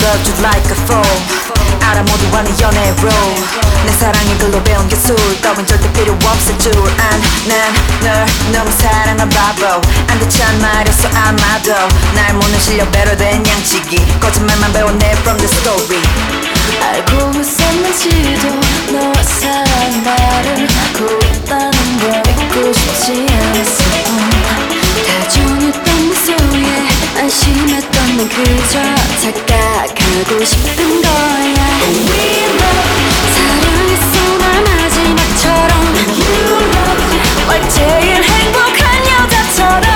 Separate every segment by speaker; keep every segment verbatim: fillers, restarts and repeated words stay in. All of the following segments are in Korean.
Speaker 1: loved you like a fool. 알아 모두 아는 연애의 rule. 내 사랑이 글로 배운 기술 따윈 절대 필요 없을 줄 안. 난 널 너무 사랑한 바보. 안 대찬 말했어 아마도 날 모는 실력 배로 된 양치기. 거짓말만 배웠네 from the story.
Speaker 2: 알고 있었는지도 너와 사랑 나를 하고 있다는 걸 믿고 싶지 않았어. 다정했던 미소에 안심했던 넌 그저 착각하고 싶은 거야. We love 사랑했어 널 마지막처럼. You love 널 제일 행복한 여자처럼.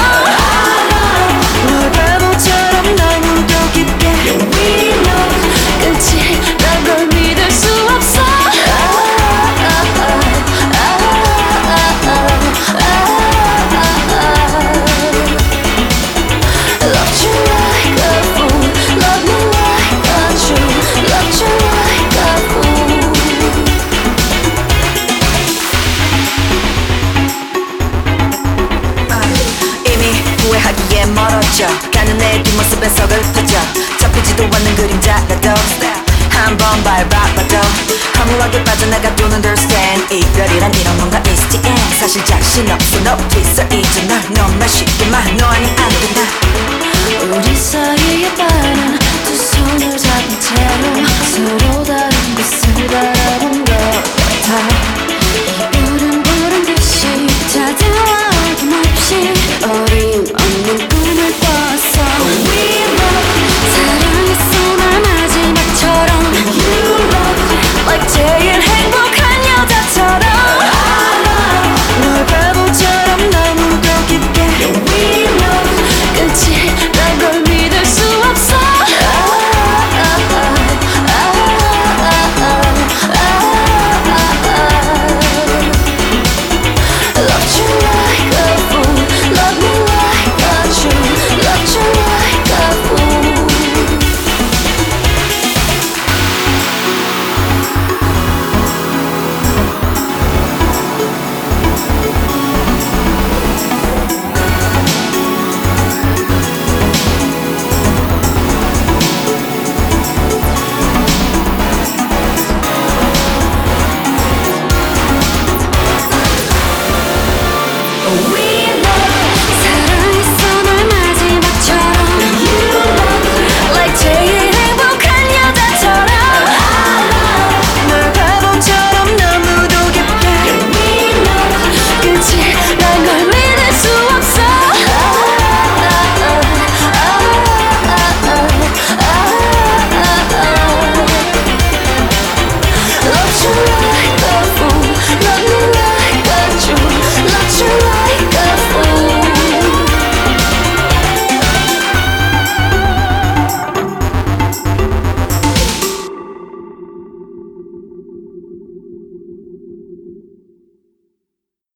Speaker 2: 널 바보처럼 너무도 깊게. We love 끝이 난 널 믿을 수 없어. Loved you like a fool, love me like a true. Loved you like a fool.
Speaker 1: 이미 후회하기에 멀어져 가는 내 뒷모습에 서글퍼져. 잡히지도 않는 그림자라도 한번 밟아봐도 허무하게 빠져나가도 understand. 이별이란 이런 건가 is the end. 사실 자신 없어 너 please 이제 널 너무 쉽게만 너 아니 안 된다.